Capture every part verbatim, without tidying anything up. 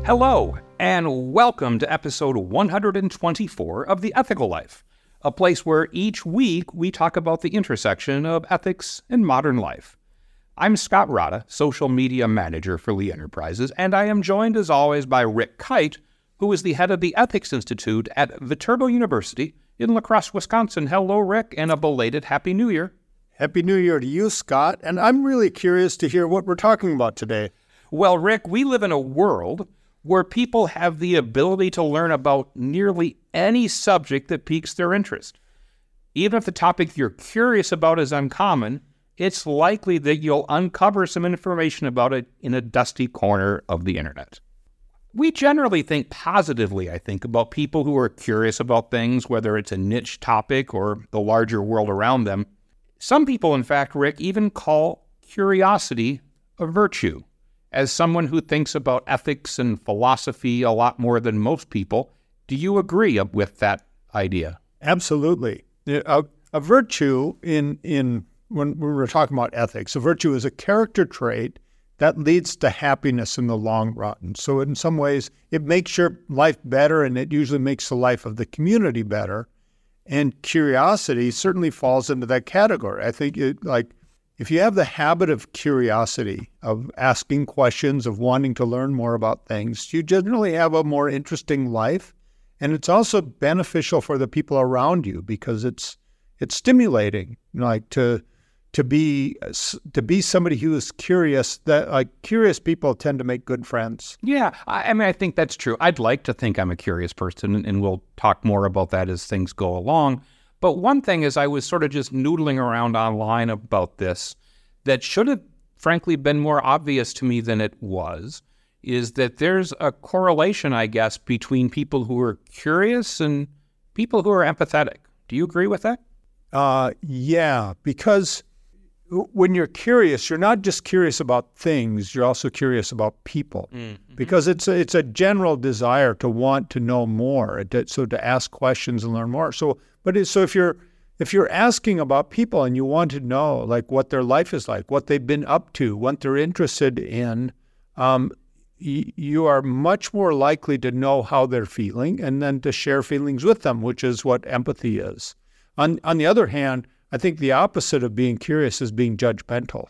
Hello, and welcome to episode one hundred twenty-four of The Ethical Life, a place where each week we talk about the intersection of ethics and modern life. I'm Scott Rada, social media manager for Lee Enterprises, and I am joined as always by Rick Kite, who is the head of the Ethics Institute at Viterbo University in La Crosse, Wisconsin. Hello, Rick, and a belated Happy New Year. Happy New Year to you, Scott, and I'm really curious to hear what we're talking about today. Well, Rick, we live in a world where people have the ability to learn about nearly any subject that piques their interest. Even if the topic you're curious about is uncommon, it's likely that you'll uncover some information about it in a dusty corner of the internet. We generally think positively, I think, about people who are curious about things, whether it's a niche topic or the larger world around them. Some people, in fact, Rick, even call curiosity a virtue. As someone who thinks about ethics and philosophy a lot more than most people, do you agree with that idea? Absolutely. A, a virtue in in when we were talking about ethics, a virtue is a character trait that leads to happiness in the long run. So in some ways, it makes your life better, and it usually makes the life of the community better. And curiosity certainly falls into that category. I think it, like, if you have the habit of curiosity, of asking questions, of wanting to learn more about things, you generally have a more interesting life. And it's also beneficial for the people around you because it's it's stimulating, like to to be to be somebody who is curious. That like curious people tend to make good friends. Yeah, I, I mean, I think that's true. I'd like to think I'm a curious person, and we'll talk more about that as things go along. But one thing is I was sort of just noodling around online about this that should have, frankly, been more obvious to me than it was, is that there's a correlation, I guess, between people who are curious and people who are empathetic. Do you agree with that? Uh, yeah, because when you're curious, you're not just curious about things, you're also curious about people. Mm-hmm. Because it's a, it's a general desire to want to know more, to, so to ask questions and learn more. So But it, so if you're if you're asking about people and you want to know like what their life is like, what they've been up to, what they're interested in, um, y- you are much more likely to know how they're feeling and then to share feelings with them, which is what empathy is. On on the other hand, I think the opposite of being curious is being judgmental.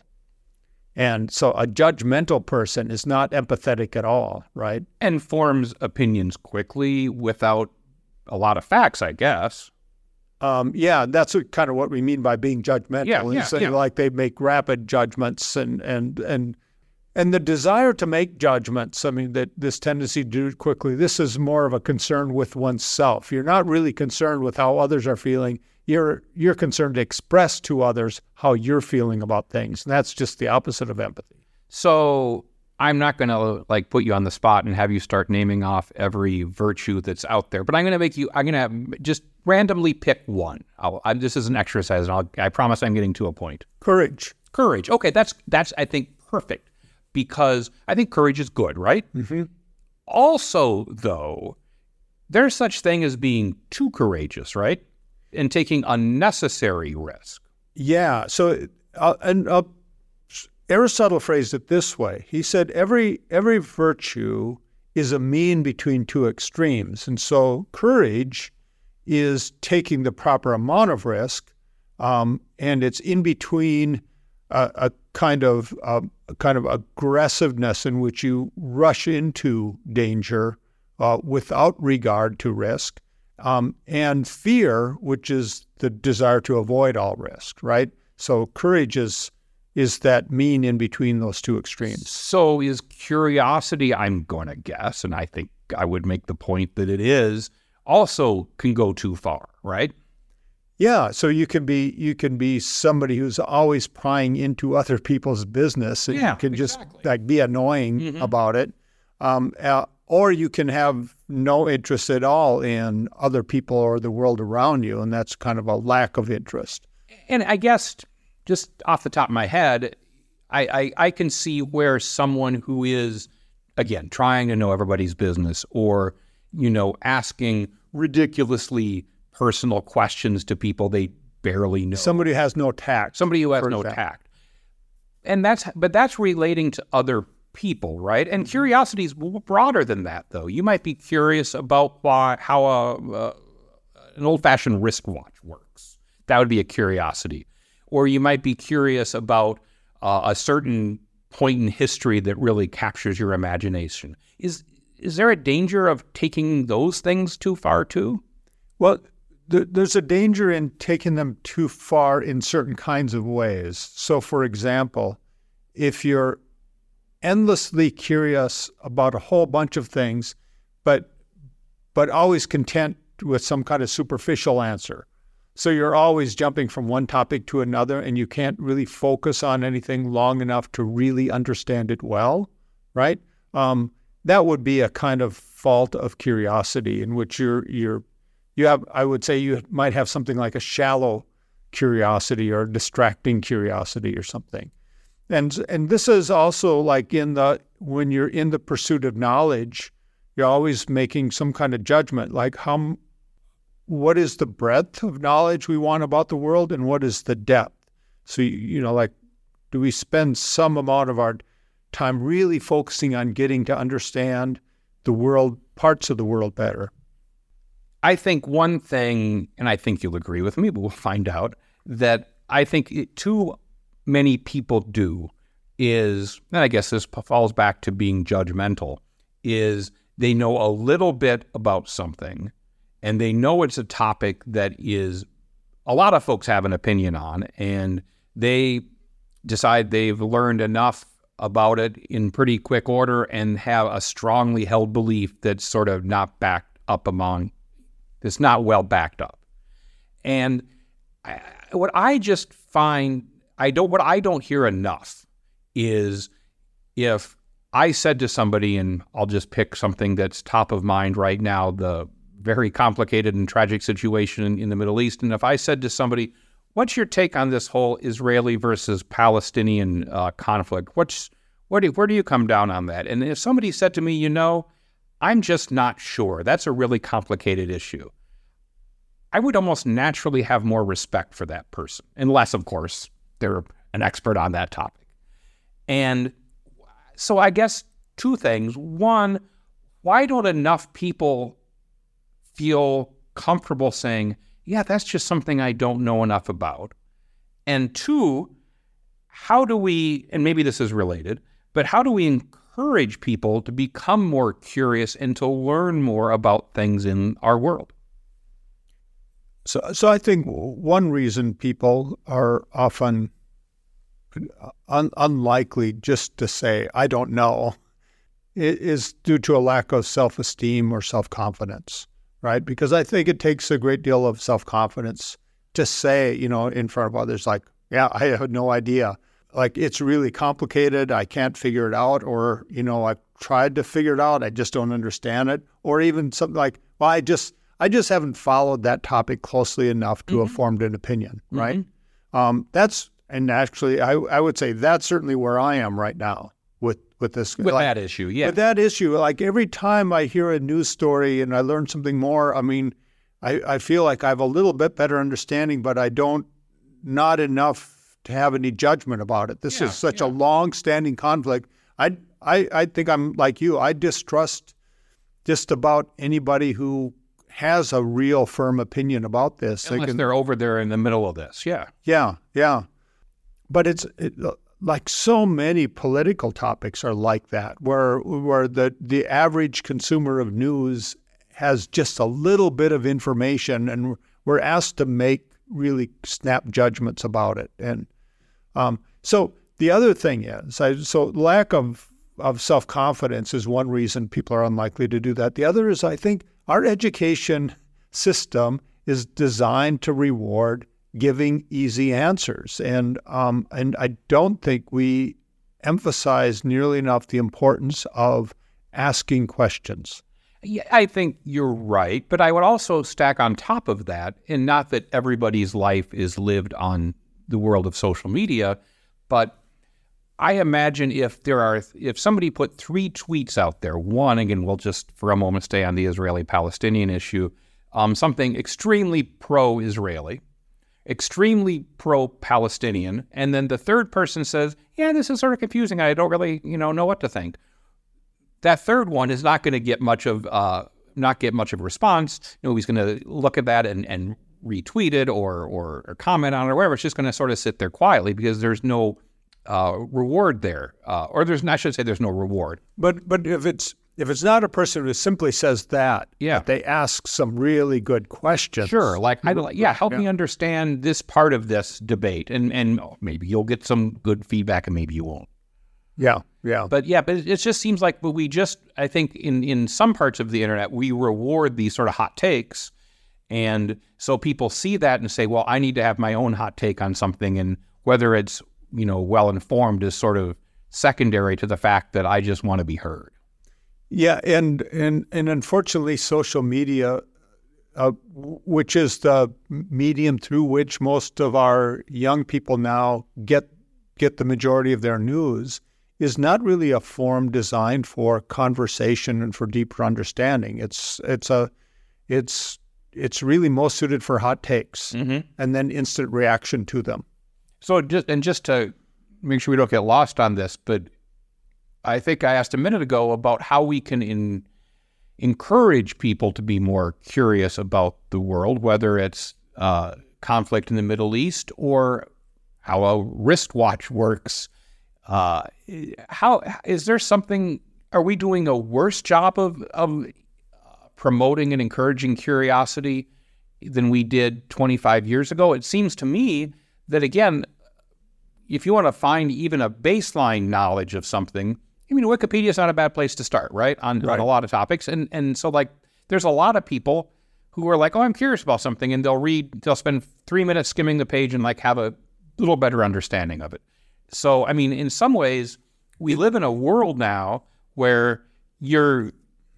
And so a judgmental person is not empathetic at all, right? And forms opinions quickly without a lot of facts, I guess. Um, yeah, that's what, kind of what we mean by being judgmental. Yeah, yeah, so, yeah. Like they make rapid judgments and and and and the desire to make judgments. I mean, that this tendency to do it quickly. This is more of a concern with oneself. You're not really concerned with how others are feeling. You're you're concerned to express to others how you're feeling about things. And that's just the opposite of empathy. So I'm not going to like put you on the spot and have you start naming off every virtue that's out there, but I'm going to make you, I'm going to just randomly pick one. I'll, I, this is an exercise, and I'll, I promise I'm getting to a point. Courage. Courage. Okay, that's, that's I think, perfect, because I think courage is good, right? Mm-hmm. Also, though, there's such thing as being too courageous, right? And taking unnecessary risk. Yeah, so uh, and uh, Aristotle phrased it this way. He said every every virtue is a mean between two extremes. And so courage is taking the proper amount of risk, um, and it's in between a, a kind of a, a kind of aggressiveness in which you rush into danger uh, without regard to risk, um, and fear, which is the desire to avoid all risk, right? So courage is is that mean in between those two extremes. So is curiosity, I'm going to guess, and I think I would make the point that it is, also can go too far, right? Yeah, so you can be you can be somebody who's always prying into other people's business, and yeah, you can exactly. just like be annoying mm-hmm. about it, um, uh, or you can have no interest at all in other people or the world around you, and that's kind of a lack of interest. And I guess just off the top of my head, I, I, I can see where someone who is, again, trying to know everybody's business or, you know, asking ridiculously personal questions to people they barely know. Somebody who has no tact. Somebody who has no example. tact. And that's, but that's relating to other people, right? And curiosity is broader than that, though. You might be curious about why, how a, uh, an old-fashioned wristwatch works. That would be a curiosity. Or you might be curious about uh, a certain point in history that really captures your imagination. Is is there a danger of taking those things too far, too? Well, th- there's a danger in taking them too far in certain kinds of ways. So, for example, if you're endlessly curious about a whole bunch of things, but but always content with some kind of superficial answer. So you're always jumping from one topic to another, and you can't really focus on anything long enough to really understand it well, right? Um, that would be a kind of fault of curiosity in which you're you're you have. I would say you might have something like a shallow curiosity or distracting curiosity or something. And and this is also like in the when you're in the pursuit of knowledge, you're always making some kind of judgment, like how what is the breadth of knowledge we want about the world and what is the depth? So, you know, like, do we spend some amount of our time really focusing on getting to understand the world, parts of the world better? I think one thing, and I think you'll agree with me, but we'll find out, that I think it, too many people do is, and I guess this falls back to being judgmental, is they know a little bit about something, and they know it's a topic that is a lot of folks have an opinion on, and they decide they've learned enough about it in pretty quick order and have a strongly held belief that's sort of not backed up among, that's not well backed up. And I, what I just find, I don't, what I don't hear enough is if I said to somebody, and I'll just pick something that's top of mind right now, the very complicated and tragic situation in, in the Middle East. And if I said to somebody, what's your take on this whole Israeli versus Palestinian uh, conflict? What's, where do, where do you come down on that? And if somebody said to me, you know, I'm just not sure. That's a really complicated issue. I would almost naturally have more respect for that person, unless, of course, they're an expert on that topic. And so I guess two things. One, why don't enough people feel comfortable saying, yeah, that's just something I don't know enough about? And two, how do we, and maybe this is related, but how do we encourage people to become more curious and to learn more about things in our world? So, so I think one reason people are often un- unlikely just to say, I don't know, is due to a lack of self-esteem or self-confidence, right? Because I think it takes a great deal of self-confidence to say, you know, in front of others, like, yeah, I had no idea. Like, it's really complicated. I can't figure it out. Or, you know, I've tried to figure it out. I just don't understand it. Or even something like, well, I just, I just haven't followed that topic closely enough to mm-hmm. have formed an opinion, right? Mm-hmm. Um, that's, and actually, I, I would say that's certainly where I am right now with, with this. With like, that issue, yeah. With that issue, like every time I hear a news story and I learn something more, I mean, I, I feel like I have a little bit better understanding, but I don't, not enough to have any judgment about it. This yeah, is such yeah. a long-standing conflict. I, I, I think I'm like you. I distrust just about anybody who has a real firm opinion about this. Unless they can, they're over there in the middle of this, yeah. Yeah, yeah. But it's it, like so many political topics are like that, where where the, the average consumer of news has just a little bit of information, and we're asked to make really snap judgments about it. And um, so the other thing is, I, so lack of, of self-confidence is one reason people are unlikely to do that. The other is, I think, our education system is designed to reward giving easy answers. And um, and I don't think we emphasize nearly enough the importance of asking questions. Yeah, I think you're right, but I would also stack on top of that, and not that everybody's life is lived on the world of social media, but I imagine if there are, if somebody put three tweets out there, one, again, we'll just for a moment stay on the Israeli-Palestinian issue, um, something extremely pro-Israeli, extremely pro-Palestinian, and then the third person says, yeah, this is sort of confusing. I don't really, you know, know what to think. That third one is not going to get much of uh, not get much of a response. Nobody's going to look at that and, and retweet it or, or or comment on it or whatever. It's just going to sort of sit there quietly because there's no uh, reward there, uh, or there's I should say there's no reward. But but if it's if it's not a person who simply says that, yeah, but they ask some really good questions. Sure, like I like yeah, help yeah. me understand this part of this debate, and and maybe you'll get some good feedback, and maybe you won't. Yeah, yeah. But yeah, but it just seems like we just, I think in, in some parts of the internet, we reward these sort of hot takes. And so people see that and say, well, I need to have my own hot take on something. And whether it's, you know, well-informed is sort of secondary to the fact that I just want to be heard. Yeah, and and, and unfortunately, social media, uh, which is the medium through which most of our young people now get get the majority of their news, is not really a form designed for conversation and for deeper understanding. It's it's a it's it's really most suited for hot takes mm-hmm. and then instant reaction to them. So just and just to make sure we don't get lost on this, but I think I asked a minute ago about how we can in, encourage people to be more curious about the world, whether it's uh, conflict in the Middle East or how a wristwatch works. Uh, how is there something? Are we doing a worse job of of promoting and encouraging curiosity than we did twenty-five years ago? It seems to me that again, if you want to find even a baseline knowledge of something, I mean, Wikipedia is not a bad place to start, right? On, right. on a lot of topics, and and so like, there's a lot of people who are like, oh, I'm curious about something, and they'll read, they'll spend three minutes skimming the page and like have a little better understanding of it. So, I mean, in some ways, we live in a world now where your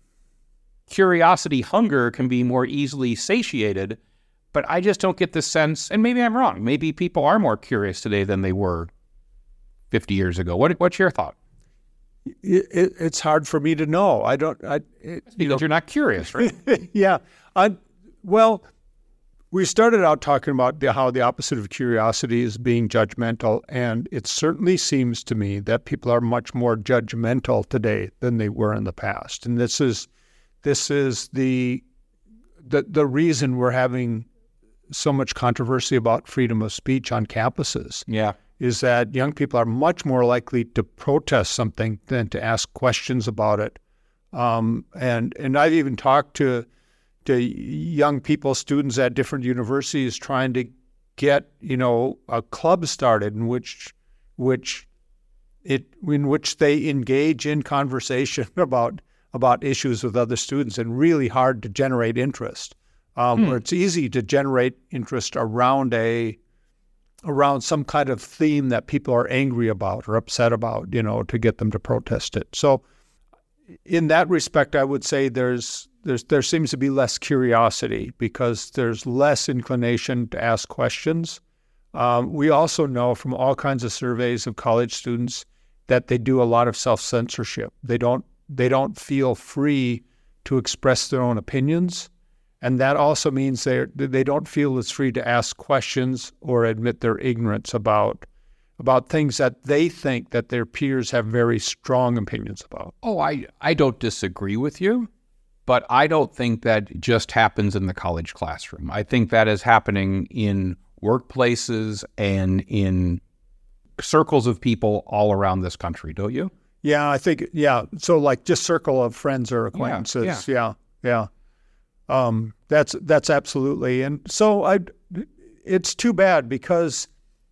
curiosity hunger can be more easily satiated, but I just don't get the sense, and maybe I'm wrong, maybe people are more curious today than they were fifty years ago. What, what's your thought? It, it, it's hard for me to know. I don't... I, it, because you know, you're not curious, right? yeah. I, well... We started out talking about the, how the opposite of curiosity is being judgmental, and it certainly seems to me that people are much more judgmental today than they were in the past. And this is this is the the the reason we're having so much controversy about freedom of speech on campuses. Yeah, is that young people are much more likely to protest something than to ask questions about it. Um, and and I've even talked to to young people, students at different universities, trying to get, you know, a club started in which, which, it in which they engage in conversation about about issues with other students, and really hard to generate interest. Um, hmm. Where it's easy to generate interest around a around some kind of theme that people are angry about or upset about, you know, to get them to protest it. So, in that respect, I would say there's There's, there seems to be less curiosity because there's less inclination to ask questions. Um, we also know from all kinds of surveys of college students that they do a lot of self-censorship. They don't they don't feel free to express their own opinions, and that also means they they don't feel as free to ask questions or admit their ignorance about about things that they think that their peers have very strong opinions about. Oh, I I don't disagree with you. But I don't think that just happens in the college classroom. I think that is happening in workplaces and in circles of people all around this country, don't you? Yeah, I think, yeah. So like just circle of friends or acquaintances. Yeah, yeah. yeah. Um, that's that's absolutely. And so I, it's too bad because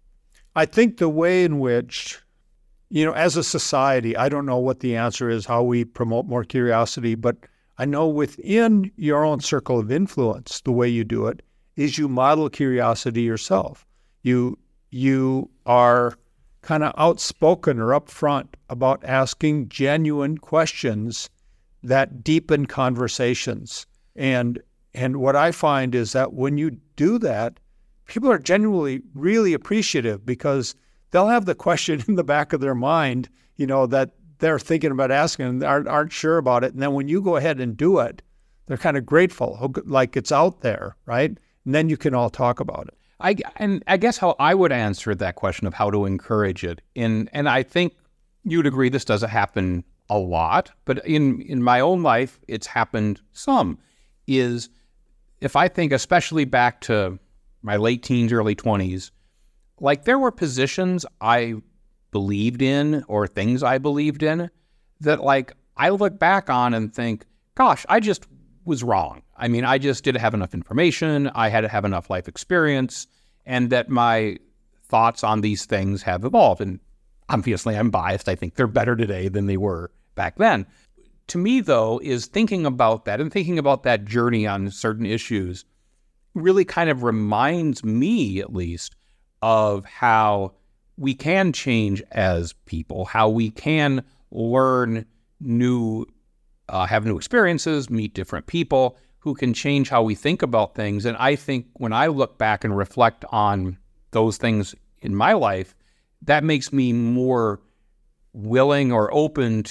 I think the way in which, you know, as a society, I don't know what the answer is, how we promote more curiosity, but I know within your own circle of influence, the way you do it is you model curiosity yourself. You you are kind of outspoken or upfront about asking genuine questions that deepen conversations. And and what I find is that when you do that, people are genuinely really appreciative because they'll have the question in the back of their mind, you know, that they're thinking about asking and aren't, aren't sure about it. And then when you go ahead and do it, they're kind of grateful, like it's out there, right? And then you can all talk about it. I and I guess how I would answer that question of how to encourage it, and and I think you'd agree this doesn't happen a lot, but in in my own life, it's happened some. Is if I think, especially back to my late teens, early twenties, like there were positions I believed in or things I believed in that like I look back on and think, gosh, I just was wrong. I mean, I just didn't have enough information. I had to have enough life experience, and that my thoughts on these things have evolved. And obviously I'm biased. I think they're better today than they were back then. To me, though, is thinking about that and thinking about that journey on certain issues really kind of reminds me, at least, of how we can change as people, how we can learn new, uh, have new experiences, meet different people who can change how we think about things. And I think when I look back and reflect on those things in my life, that makes me more willing or open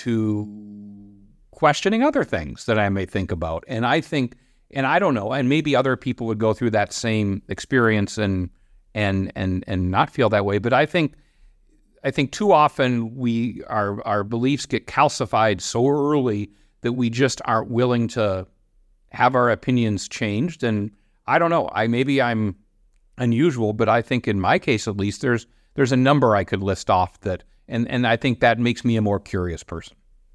to questioning other things that I may think about. And I think, and I don't know, and maybe other people would go through that same experience and and and and not feel that way. But I think I think too often we our our beliefs get calcified so early that we just aren't willing to have our opinions changed. And I don't know, I maybe I'm unusual, but I think in my case at least, there's there's a number I could list off that, and and I think that makes me a more curious person.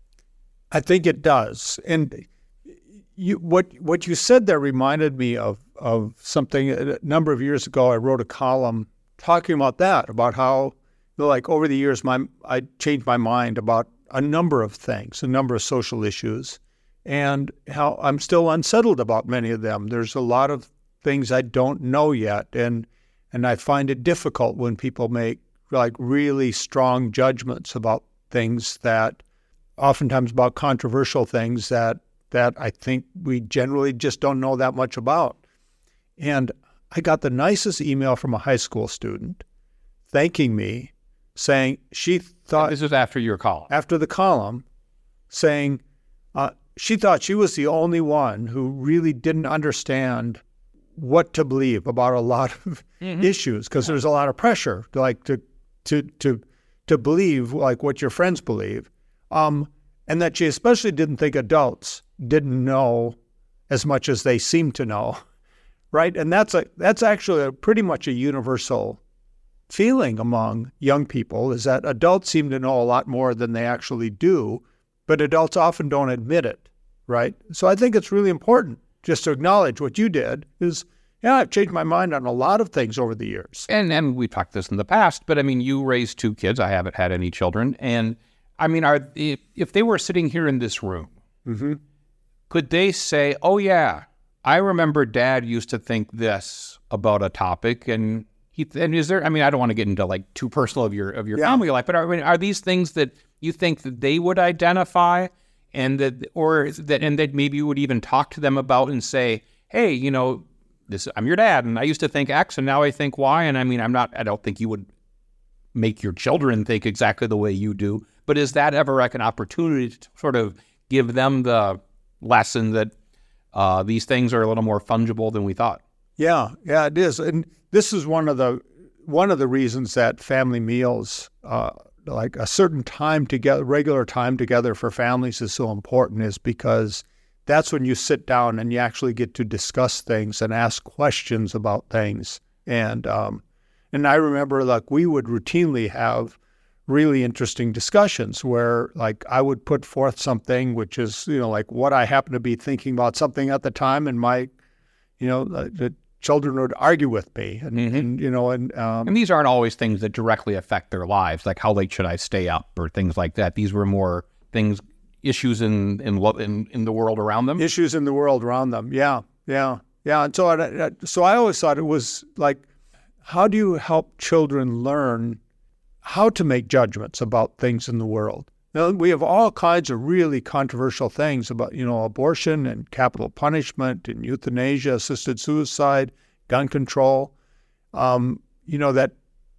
I think it does. And you, what what you said there reminded me of of something. A number of years ago, I wrote a column talking about that, about how, like, over the years, my I changed my mind about a number of things, a number of social issues, and how I'm still unsettled about many of them. There's a lot of things I don't know yet, and and I find it difficult when people make like really strong judgments about things that, oftentimes about controversial things that that I think we generally just don't know that much about. And I got the nicest email from a high school student thanking me, saying she thought— This is after your column. After the column, saying uh, she thought she was the only one who really didn't understand what to believe about a lot of mm-hmm. issues, because there's a lot of pressure to like to to to to believe like what your friends believe. Um, and that she especially didn't think adults didn't know as much as they seem to know, right? And that's a that's actually a pretty much a universal feeling among young people, is that adults seem to know a lot more than they actually do, but adults often don't admit it, right? So I think it's really important just to acknowledge what you did is, yeah, I've changed my mind on a lot of things over the years. And and we talked this in the past, but I mean, you raised two kids. I haven't had any children. And I mean, are if, if they were sitting here in this room, mm-hmm. could they say, oh, yeah, I remember Dad used to think this about a topic, and he and is there? I mean, I don't want to get into like too personal of your of your yeah. family life, but are, I mean, are these things that you think that they would identify, and that or that and that maybe you would even talk to them about and say, hey, you know, this I'm your dad, and I used to think X, and now I think Y, and I mean, I'm not. I don't think you would make your children think exactly the way you do, but is that ever like an opportunity to sort of give them the lesson that uh, these things are a little more fungible than we thought? Yeah, yeah, it is, and this is one of the one of the reasons that family meals, uh, like a certain time together, regular time together for families, is so important. Is because that's when you sit down and you actually get to discuss things and ask questions about things. And um, and I remember like we would routinely have really interesting discussions where like I would put forth something which is, you know, like what I happen to be thinking about something at the time, and my, you know, the, the children would argue with me, and, mm-hmm. and you know, and um, and these aren't always things that directly affect their lives, like how late should I stay up or things like that. These were more things, issues in in in, in the world around them. Issues in the world around them. Yeah, yeah, yeah. And so, I, so I always thought it was like, how do you help children learn how to make judgments about things in the world? Now, we have all kinds of really controversial things about, you know, abortion and capital punishment and euthanasia, assisted suicide, gun control, um, you know, that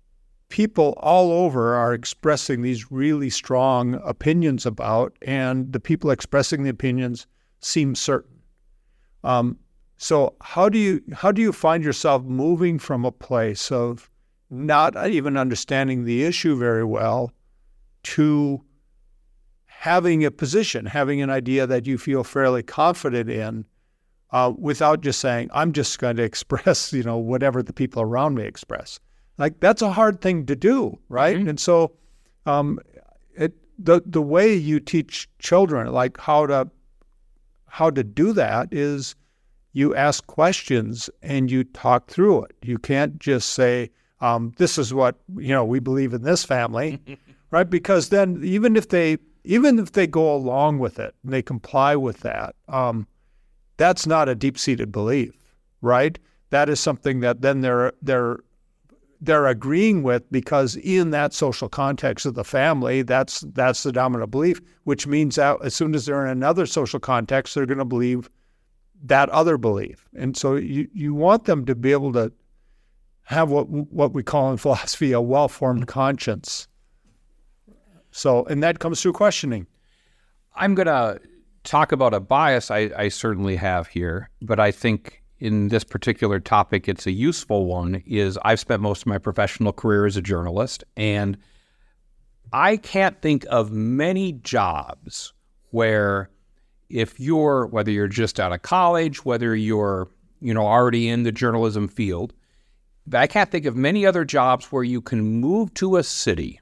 people all over are expressing these really strong opinions about, and the people expressing the opinions seem certain. Um, So how do you how do you find yourself moving from a place of not even understanding the issue very well to having a position, having an idea that you feel fairly confident in, uh, without just saying, I'm just going to express, you know, whatever the people around me express. Like, that's a hard thing to do, right? Mm-hmm. And so um, it the the way you teach children, like how to how to do that, is you ask questions and you talk through it. You can't just say, um, this is what, you know, we believe in this family, right? Because then even if they even if they go along with it and they comply with that, um, that's not a deep-seated belief, right? That is something that then they're they're they're agreeing with, because in that social context of the family, that's that's the dominant belief, which means that as soon as they're in another social context, they're going to believe that other belief. And so you, you want them to be able to have what what we call in philosophy a well-formed conscience. So, and that comes through questioning. I'm going to talk about a bias I, I certainly have here, but I think in this particular topic, it's a useful one. Is I've spent most of my professional career as a journalist, and I can't think of many jobs where if you're, whether you're just out of college, whether you're, you know, already in the journalism field, but I can't think of many other jobs where you can move to a city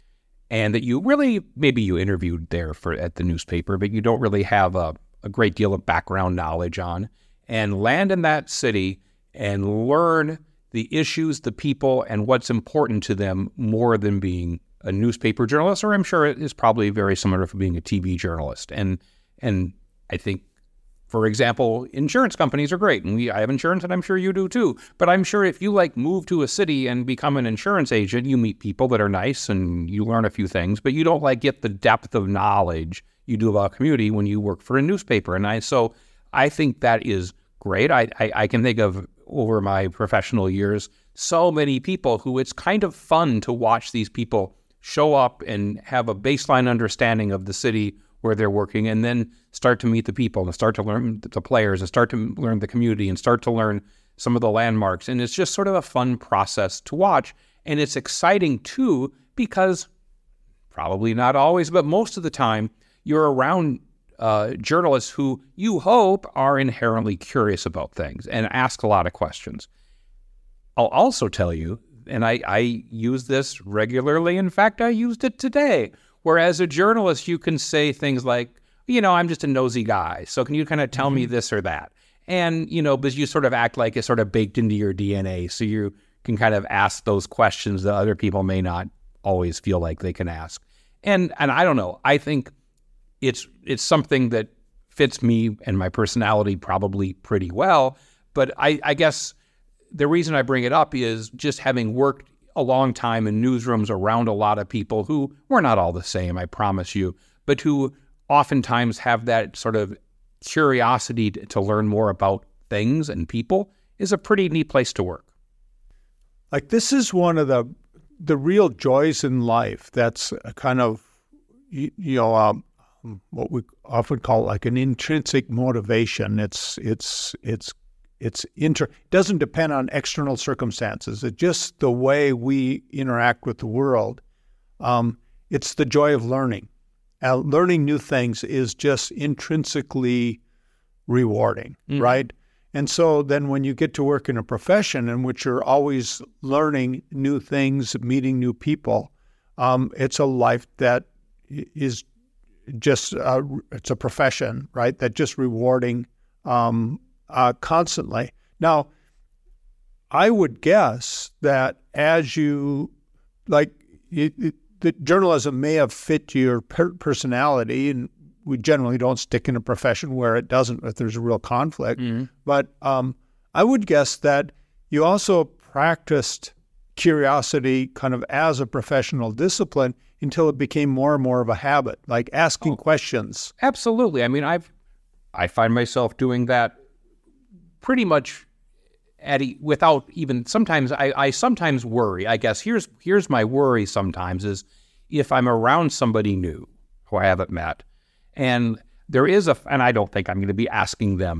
and that you really, maybe you interviewed there for at the newspaper, but you don't really have a, a great deal of background knowledge on, and land in that city and learn the issues, the people, and what's important to them more than being a newspaper journalist, or I'm sure it is probably very similar to being a T V journalist. And and I think, for example, insurance companies are great, and we I have insurance, and I'm sure you do too. But I'm sure if you like move to a city and become an insurance agent, you meet people that are nice and you learn a few things, but you don't like get the depth of knowledge you do about community when you work for a newspaper. And I so I think that is great. I, I I can think of over my professional years so many people who it's kind of fun to watch these people show up and have a baseline understanding of the city where they're working, and then start to meet the people and start to learn the players and start to learn the community and start to learn some of the landmarks. And it's just sort of a fun process to watch. And it's exciting too, because probably not always, but most of the time you're around uh, journalists who you hope are inherently curious about things and ask a lot of questions. I'll also tell you, and I, I use this regularly. In fact, I used it today. Whereas a journalist, you can say things like, you know, I'm just a nosy guy, so can you kind of tell mm-hmm. me this or that? And, you know, but you sort of act like it's sort of baked into your D N A, so you can kind of ask those questions that other people may not always feel like they can ask. And and I don't know, I think it's it's something that fits me and my personality probably pretty well, but I, I guess the reason I bring it up is just having worked a long time in newsrooms around a lot of people who were not all the same, I promise you, but who oftentimes have that sort of curiosity to, to learn more about things and people, is a pretty neat place to work. Like, this is one of the the real joys in life. That's a kind of, you, you know, um, what we often call like an intrinsic motivation. It's it's it's It's inter it doesn't depend on external circumstances. It's just the way we interact with the world. Um, it's the joy of learning. Uh, learning new things is just intrinsically rewarding, mm. right? And so then when you get to work in a profession in which you're always learning new things, meeting new people, um, it's a life that is just, uh, it's a profession, right, that just rewarding um Uh, constantly. Now, I would guess that as you, like, it, it, the journalism may have fit your per- personality, and we generally don't stick in a profession where it doesn't, if there's a real conflict. Mm-hmm. But um, I would guess that you also practiced curiosity kind of as a professional discipline until it became more and more of a habit, like asking oh, questions. Absolutely. I mean, I've I find myself doing that pretty much at e- without even, sometimes I, I sometimes worry, I guess. Here's here's my worry sometimes is if I'm around somebody new who I haven't met, and there is a, and I don't think I'm going to be asking them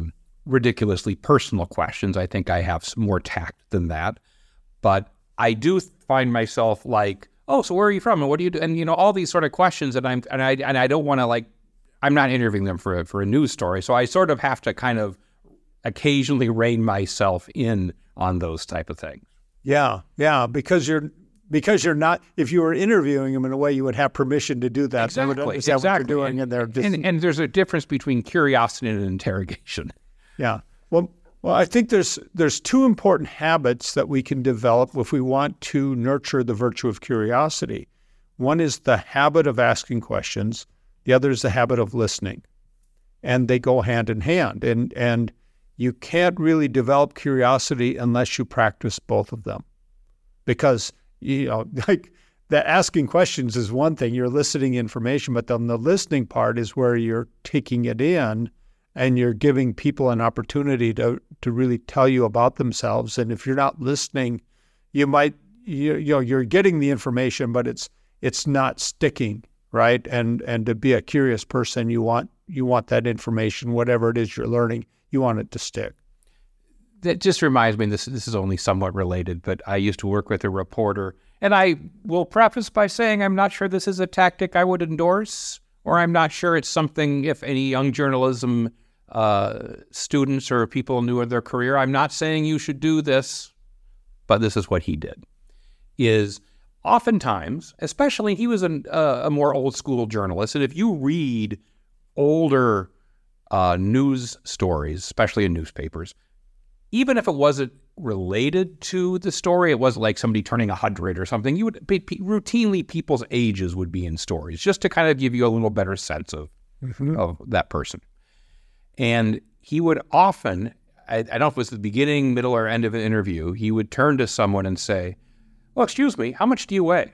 ridiculously personal questions. I think I have some more tact than that. But I do find myself like, oh, so where are you from? And what do you do? And, you know, all these sort of questions that I'm, and I, and I don't want to like, I'm not interviewing them for a, for a news story. So I sort of have to kind of occasionally rein myself in on those type of things. Yeah. Yeah. Because you're, because you're not, if you were interviewing them in a way, you would have permission to do that. Exactly. They would understand exactly. what you're doing. And, and they're just, and, and there's a difference between curiosity and interrogation. Yeah. Well, well, I think there's there's two important habits that we can develop if we want to nurture the virtue of curiosity. One is the habit of asking questions. The other is the habit of listening. And they go hand in hand. And and you can't really develop curiosity unless you practice both of them. Because, you know, like the asking questions is one thing, you're eliciting information, but then the listening part is where you're taking it in and you're giving people an opportunity to to really tell you about themselves. And if you're not listening, you might, you, you know, you're getting the information, but it's it's not sticking, right? And and to be a curious person, you want you want that information, whatever it is you're learning, you want it to stick. That just reminds me, this this is only somewhat related, but I used to work with a reporter, and I will preface by saying I'm not sure this is a tactic I would endorse, or I'm not sure it's something, if any young journalism uh, students or people new in their career, I'm not saying you should do this, but this is what he did, is oftentimes, especially he was an, uh, a more old school journalist, and if you read older uh, news stories, especially in newspapers, even if it wasn't related to the story, it wasn't like somebody turning a hundred or something, you would be, routinely people's ages would be in stories just to kind of give you a little better sense of, mm-hmm. of that person. And he would often, I, I don't know if it was the beginning, middle, or end of an interview, he would turn to someone and say, well, excuse me, how much do you weigh?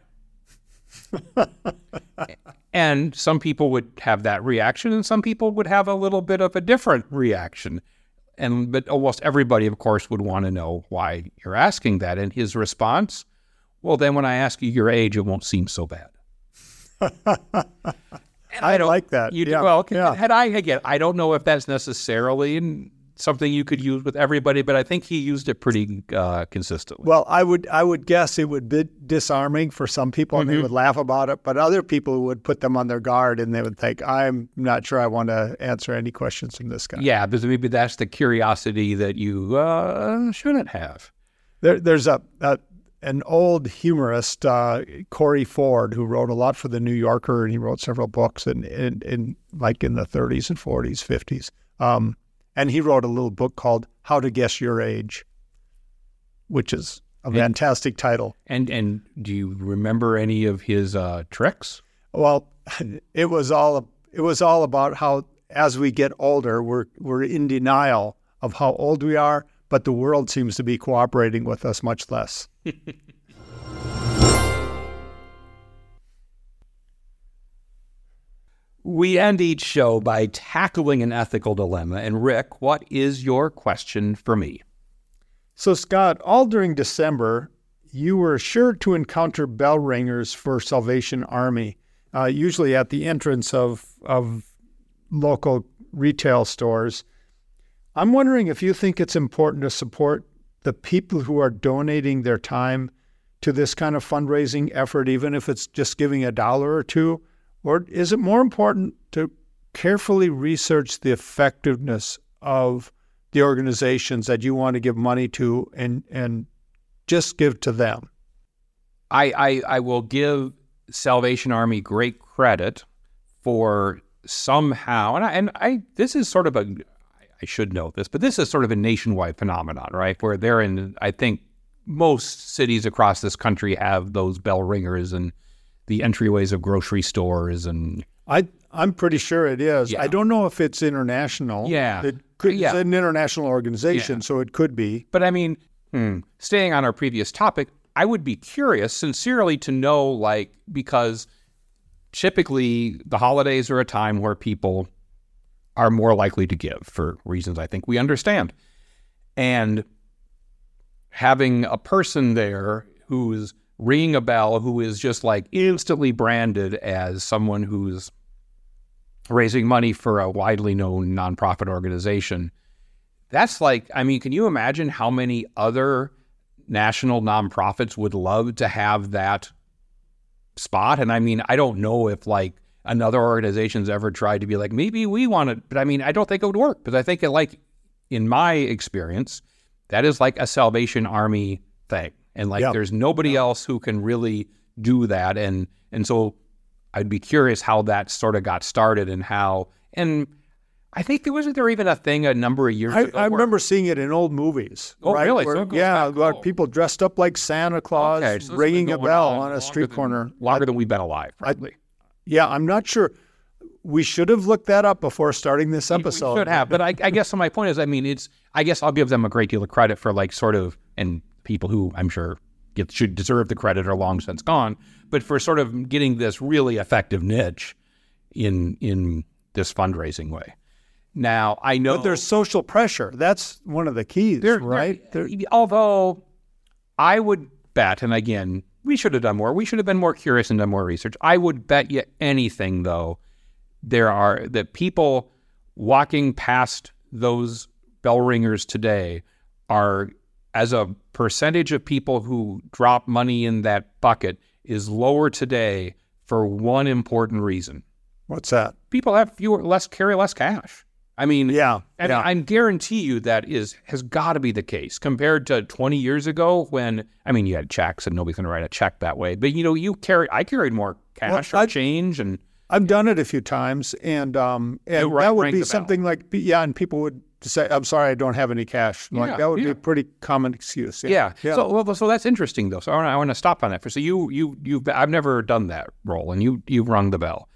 And some people would have that reaction, and some people would have a little bit of a different reaction. And but almost everybody, of course, would want to know why you're asking that. And his response, well, then when I ask you your age, it won't seem so bad. I, I like that. You, yeah. Well, yeah. had I, again, I don't know if that's necessarily something you could use with everybody, but I think he used it pretty uh, consistently. Well, I would I would guess it would be disarming for some people, and mm-hmm. they would laugh about it, but other people would put them on their guard, and they would think, I'm not sure I want to answer any questions from this guy. Yeah, because maybe that's the curiosity that you uh, shouldn't have. There, there's a, a an old humorist, uh, Corey Ford, who wrote a lot for The New Yorker, and he wrote several books in, in, in like in the thirties and forties, fifties. Um, and he wrote a little book called How to Guess Your Age, which is a and, fantastic title. And and do you remember any of his uh, tricks? Well, it was all it was all about how as we get older, we're we're in denial of how old we are, but the world seems to be cooperating with us much less. We end each show by tackling an ethical dilemma. And Rick, what is your question for me? So, Scott, all during December, you were sure to encounter bell ringers for Salvation Army, uh, usually at the entrance of, of local retail stores. I'm wondering if you think it's important to support the people who are donating their time to this kind of fundraising effort, even if it's just giving a dollar or two, or is it more important to carefully research the effectiveness of the organizations that you want to give money to and and just give to them? I, I, I will give Salvation Army great credit for somehow, and I, and I this is sort of a, I should know this, but this is sort of a nationwide phenomenon, right? Where they're in, I think most cities across this country have those bell ringers and the entryways of grocery stores. And I, I'm pretty sure it is. Yeah. I don't know if it's international. Yeah. It could, yeah. It's an international organization, yeah. so it could be. But I mean, hmm, staying on our previous topic, I would be curious, sincerely, to know, like, because typically the holidays are a time where people are more likely to give for reasons I think we understand. And having a person there who's ringing a bell, who is just like instantly branded as someone who's raising money for a widely known nonprofit organization, That's like, I mean, can you imagine how many other national nonprofits would love to have that spot? And I mean, I don't know if like another organization's ever tried to be like, maybe we want to, but I mean, I don't think it would work, because I think it, like, in my experience, that is like a Salvation Army thing. And like, Yep. there's nobody Yep. else who can really do that. And, and so I'd be curious how that sort of got started and how, and I think there wasn't there even a thing a number of years I, ago. I where- remember seeing it in old movies. Oh, right? really? Where- So it goes yeah, back- where oh. people dressed up like Santa Claus, Okay, so this has ringing been a going bell on on a longer street than- corner. Longer I- than we've been alive, probably. yeah, I'm not sure. We should have looked that up before starting this episode. We should have, but I, I guess my point is, I mean, it's. I guess I'll give them a great deal of credit for like sort of, and people who I'm sure get, should deserve the credit are long since gone, but for sort of getting this really effective niche in in this fundraising way. Now I know But there's social pressure. That's one of the keys, There- right? there- There- although I would bet, and again, we should have done more. We should have been more curious and done more research. I would bet you anything, though, there are that people walking past those bell ringers today are, as a percentage of people who drop money in that bucket, is lower today for one important reason. What's that? People have fewer, less carry less cash. I mean, Yeah, and yeah. I guarantee you that is has got to be the case compared to twenty years ago when, I mean, you had checks and nobody's going to write a check that way. But, you know, you carry, I carried more cash Well, or I- change. And I've done it a few times, and um, and It ra- that would rang be the bell. something like, yeah, and people would say, "I'm sorry, I don't have any cash." Like Yeah, that would be yeah. a pretty common excuse. yeah. So, well, so that's interesting, though. So I want to I want to stop on that for, so you, you, you've, I've never done that role, and you, you've rung the bell.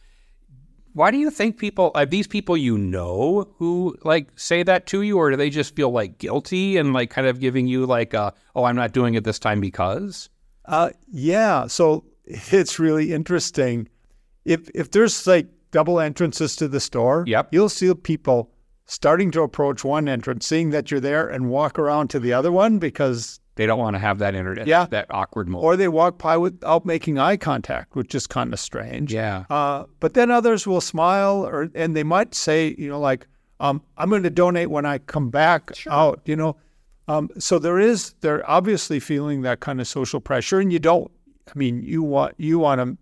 Why do you think people, are these people you know who like say that to you, or do they just feel like guilty and like kind of giving you like, uh, oh, I'm not doing it this time because? Uh, yeah. So it's really interesting. If if there's like double entrances to the store, Yep. you'll see people starting to approach one entrance, seeing that you're there, and walk around to the other one because, They don't want to have that internet, Yeah. that awkward moment. or they walk by without making eye contact, which is kind of strange. Yeah. Uh, but then others will smile, or and they might say, you know, like, um, "I'm going to donate when I come back out." You know, um, so there is they're obviously feeling that kind of social pressure, and you don't. I mean, you want you want to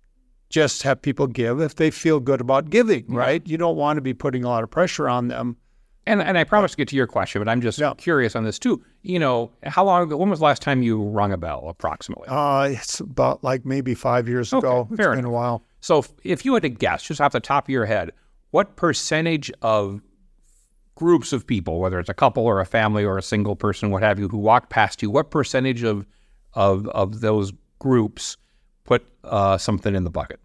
just have people give if they feel good about giving, right? You don't want to be putting a lot of pressure on them. And and I promise to get to your question, but I'm just Yeah. curious on this too. You know, how long ago, when was the last time you rung a bell approximately? Uh, it's about like maybe five years Okay, ago. It's fair been a while. So if, if you had to guess, just off the top of your head, what percentage of groups of people, whether it's a couple or a family or a single person, what have you, who walk past you, what percentage of of of those groups put uh, something in the bucket?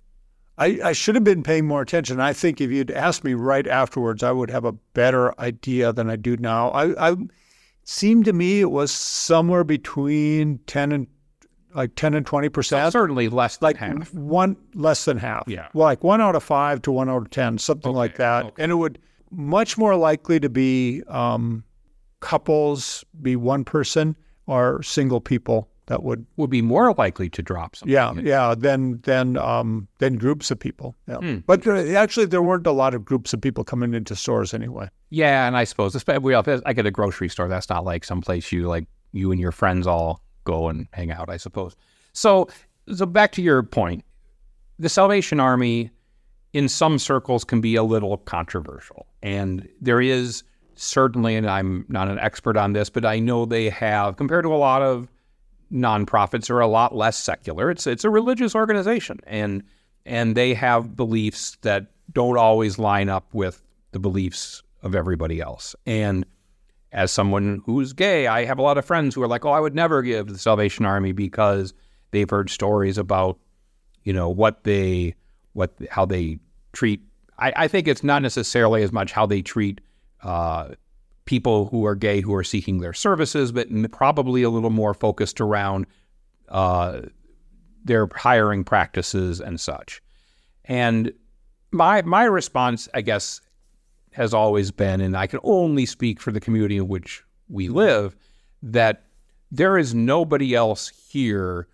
I, I should have been paying more attention. I think if you'd asked me right afterwards, I would have a better idea than I do now. I, I seemed to me it was somewhere between ten and like ten and twenty percent. Certainly less than Like half. one less than half. Yeah. Well, like one out of five to one out of ten, something like Okay, that. okay. And it would much more likely to be um, couples, be one person, or single people that would. Would be more likely to drop something. Yeah, yeah. Then, then, um, then groups of people. Yeah. Hmm. But there, actually, there weren't a lot of groups of people coming into stores anyway. Yeah, and I suppose espe- we all, like at a grocery store, that's not like someplace you like you and your friends all go and hang out, I suppose. So, so back to your point, the Salvation Army, in some circles, can be a little controversial, and there is certainly, and I'm not an expert on this, but I know they have, compared to a lot of nonprofits, are a lot less secular. It's it's a religious organization, and and they have beliefs that don't always line up with the beliefs of everybody else. And as someone who's gay, I have a lot of friends who are like, oh, I would never give the Salvation Army because they've heard stories about, you know, what they, what, how they treat. I, I think it's not necessarily as much how they treat uh, people who are gay who are seeking their services, but m- probably a little more focused around uh, their hiring practices and such. And my my response, I guess, has always been, and I can only speak for the community in which we live, that there is nobody else here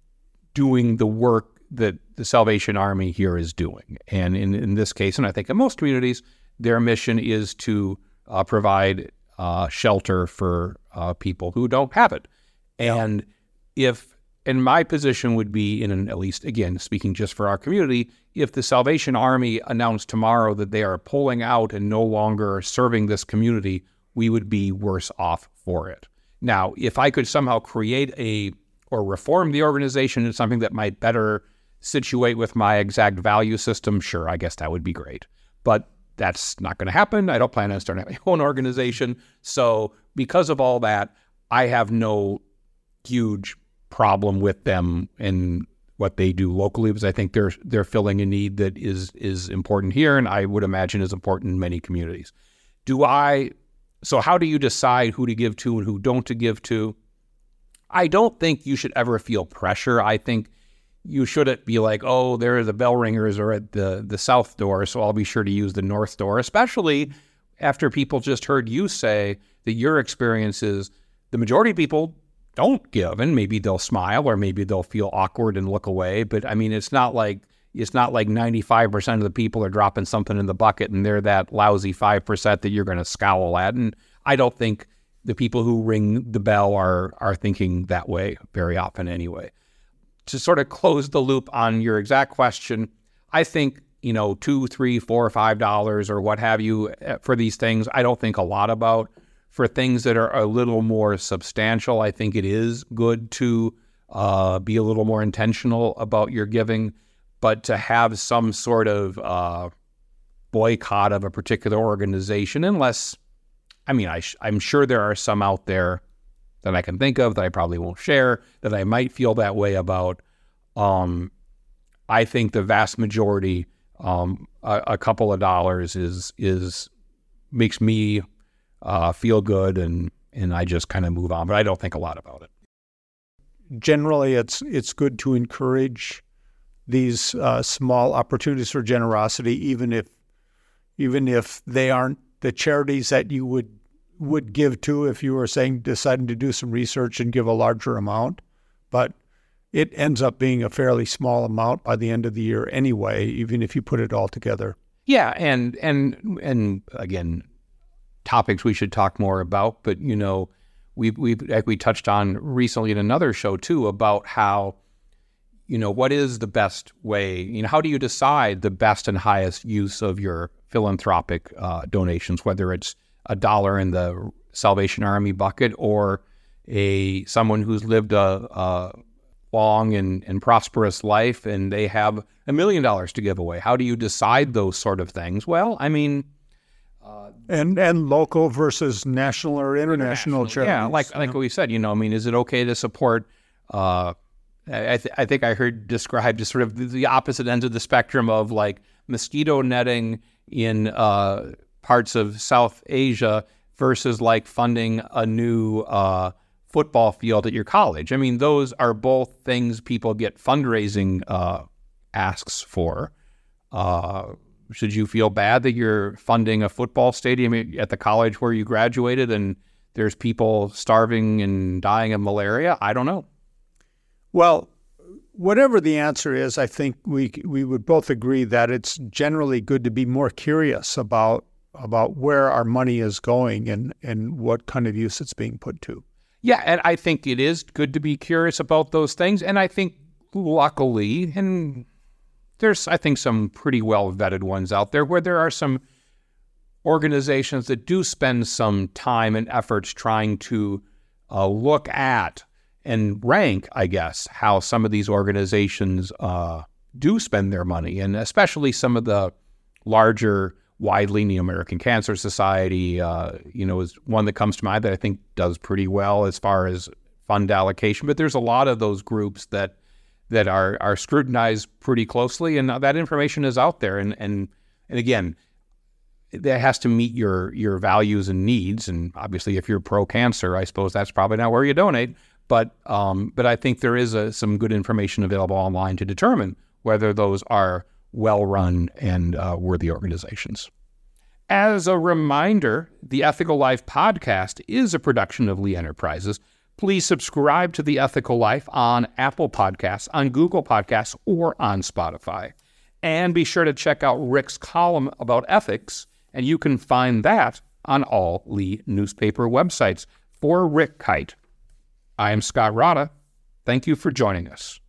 doing the work that the Salvation Army here is doing. And in, in this case, and I think in most communities, their mission is to uh, provide uh, shelter for uh, people who don't have it. And if, and my position would be in an, at least, again, speaking just for our community, if the Salvation Army announced tomorrow that they are pulling out and no longer serving this community, we would be worse off for it. Now, if I could somehow create a, or reform the organization into something that might better situate with my exact value system, sure, I guess that would be great. But that's not going to happen. I don't plan on starting my own organization. So because of all that, I have no huge problem with them and what they do locally, because I think they're they're filling a need that is is important here, and I would imagine is important in many communities. Do I? So how do you decide who to give to and who don't to give to? I don't think you should ever feel pressure. I think you shouldn't be like, oh, there are the bell ringers are at the the south door, so I'll be sure to use the north door, especially after people just heard you say that your experience is the majority of people don't give, and maybe they'll smile or maybe they'll feel awkward and look away. But I mean, it's not like it's not like ninety-five percent of the people are dropping something in the bucket and they're that lousy five percent that you're going to scowl at. And I don't think the people who ring the bell are are thinking that way very often anyway. To sort of close the loop on your exact question, I think, you know, two, three, four, five dollars or what have you for these things, I don't think a lot about. For things that are a little more substantial, I think it is good to uh, be a little more intentional about your giving, but to have some sort of uh, boycott of a particular organization, unless, I mean, I sh- I'm sure there are some out there that I can think of that I probably won't share, that I might feel that way about. Um, I think the vast majority, um, a, a couple of dollars is is makes me Uh, feel good, and and I just kind of move on, but I don't think a lot about it. Generally, it's it's good to encourage these uh, small opportunities for generosity, even if even if they aren't the charities that you would would give to if you were saying deciding to do some research and give a larger amount. But it ends up being a fairly small amount by the end of the year anyway, even if you put it all together. Yeah, and and and again, topics we should talk more about, but you know, we we like we touched on recently in another show too about how, you know, what is the best way? You know, how do you decide the best and highest use of your philanthropic uh, donations, whether it's a dollar in the Salvation Army bucket or a someone who's lived a, a long and, and prosperous life and they have a million dollars to give away? How do you decide those sort of things? Well, I mean. Uh, and and local versus national or international, international charities. Yeah, like like what we said, you know, I mean, is it okay to support, uh, I, th- I think I heard described as sort of the opposite ends of the spectrum of like mosquito netting in uh, parts of South Asia versus like funding a new uh, football field at your college. I mean, those are both things people get fundraising uh, asks for. Uh Should you feel bad that you're funding a football stadium at the college where you graduated and there's people starving and dying of malaria? I don't know. Well, whatever the answer is, I think we we would both agree that it's generally good to be more curious about about where our money is going and, and what kind of use it's being put to. Yeah, and I think it is good to be curious about those things. And I think luckily, and there's, I think, some pretty well-vetted ones out there where there are some organizations that do spend some time and efforts trying to uh, look at and rank, I guess, how some of these organizations uh, do spend their money, and especially some of the larger, widely, the American Cancer Society, uh, you know, is one that comes to mind that I think does pretty well as far as fund allocation. But there's a lot of those groups that that are are scrutinized pretty closely, and that information is out there. And and and again, that has to meet your your values and needs. And obviously, if you're pro-cancer, I suppose that's probably not where you donate. But um, but I think there is a, some good information available online to determine whether those are well-run and uh, worthy organizations. As a reminder, the Ethical Life podcast is a production of Lee Enterprises. Please subscribe to The Ethical Life on Apple Podcasts, on Google Podcasts, or on Spotify. And be sure to check out Rick's column about ethics, and you can find that on all Lee newspaper websites. For Rick Kite, I am Scott Rada. Thank you for joining us.